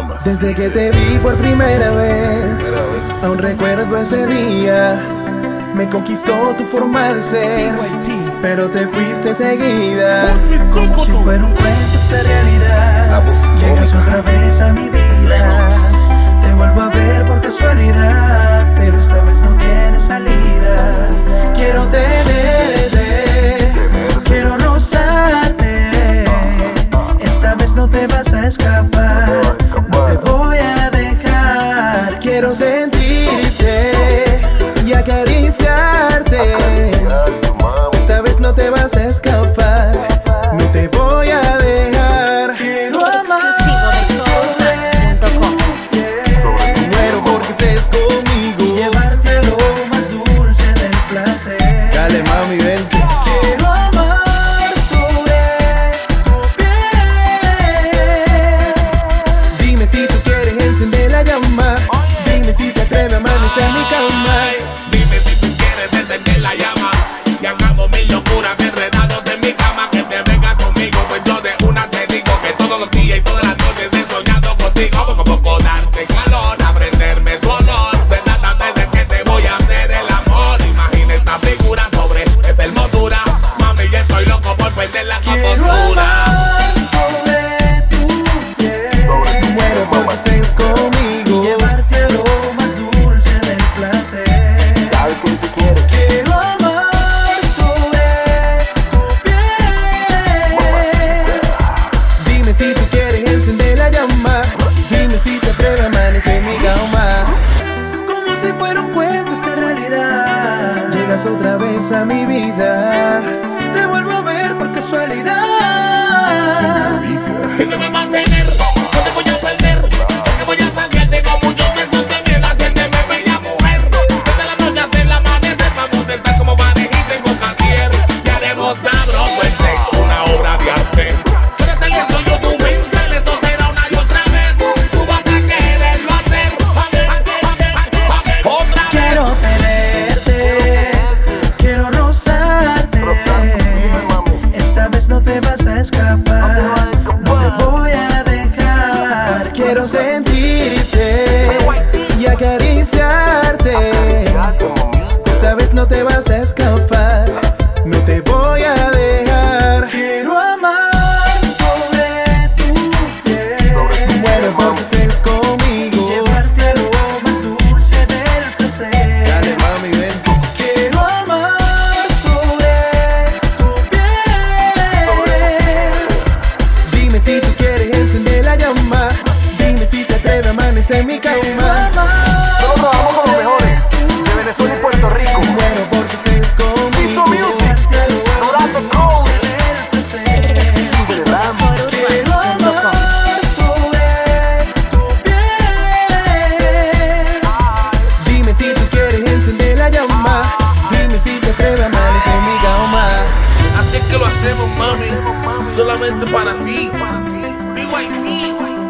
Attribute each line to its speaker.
Speaker 1: mamas.
Speaker 2: Desde que te vi por primera vez, aún recuerdo ese día. Me conquistó tu forma de ser, pero te fuiste enseguida.
Speaker 3: Como si fuera un cuento esta realidad. Llegas otra vez a mi vida. Te vuelvo a ver por casualidad, pero esta vez no tiene salida. Quiero tenerte, quiero rozarte. Esta vez no te vas a escapar, no te voy a dejar.
Speaker 2: Quiero sentirte y acariciarte. Esta vez no te vas a escapar, no te voy a dejar.
Speaker 3: Quiero amar
Speaker 2: muero porque estés conmigo
Speaker 3: y llevarte a lo más dulce del placer.
Speaker 2: Dale mami, vente.
Speaker 3: Quiero amar sobre tu piel.
Speaker 2: Dime si tú quieres encender la llama. Dime si te atreves a amanecer en mi cama.
Speaker 1: Dime si tú quieres encender la llama y hagamos mil locuras enredados en mi cama. Que te vengas conmigo, pues yo de una te digo que todos los días y todas las noches he soñado contigo. Poco a poco darte calor, aprenderme tu olor. De tantas veces que te voy a hacer el amor. Imagina esta figura sobre esa hermosura. Mami, ya estoy loco por perder la
Speaker 3: Quiero
Speaker 1: compostura.
Speaker 3: amar sobre tu piel.
Speaker 2: Muero porque estés
Speaker 3: Y
Speaker 2: conmigo.
Speaker 3: llevarte a lo más dulce del placer. Quiero amar sobre tu piel.
Speaker 2: Dime si tú quieres encender la llama. Dime si te atreves a amanecer en mi cama.
Speaker 3: Como si fuera un cuento esta realidad.
Speaker 2: Llegas otra vez a mi vida.
Speaker 3: Te vuelvo a ver por casualidad.
Speaker 1: Si tú me vas a tener, no te voy a perder. Porque voy a saciarte con muchos besos de miel. Haciéndome bella mujer. Desde la noche hasta el amanecer. Vamos a estar como parejita en Cocaquier. Y haremos sabroso el sexo, una obra de arte. Tú eres el lienzo, yo tu pincel. Eso será una y otra vez. Tú vas a quererlo hacer. Otra vez.
Speaker 3: Quiero tenerte, quiero rozarte. Esta vez no te vas a escapar, no te voy a dejar.
Speaker 2: Quiero sentirte y acariciarte. Esta vez no te vas a escapar, no te voy a dejar.
Speaker 3: Quiero amar sobre tu piel.
Speaker 2: Muero porque estés
Speaker 3: Y
Speaker 2: conmigo.
Speaker 3: llevarte a lo más dulce del placer.
Speaker 2: Dale mami, vente.
Speaker 3: Quiero amar sobre tu piel.
Speaker 2: Dime si tú quieres encender la llama. Dime si te atreves a amanecer en mi
Speaker 3: Quiero
Speaker 2: cama.
Speaker 3: amar
Speaker 4: Trabajamos con los mejores de Venezuela y Puerto Rico.
Speaker 2: Muero porque estés conmigo.
Speaker 3: llevarte a lo más dulce del placer. Quiero amar sobre tu piel.
Speaker 2: Dime si tú quieres encender la llama. Dime si te atreves a amanecer en mi cama.
Speaker 1: Así es que lo hacemos, mami. Solamente para ti. BYT.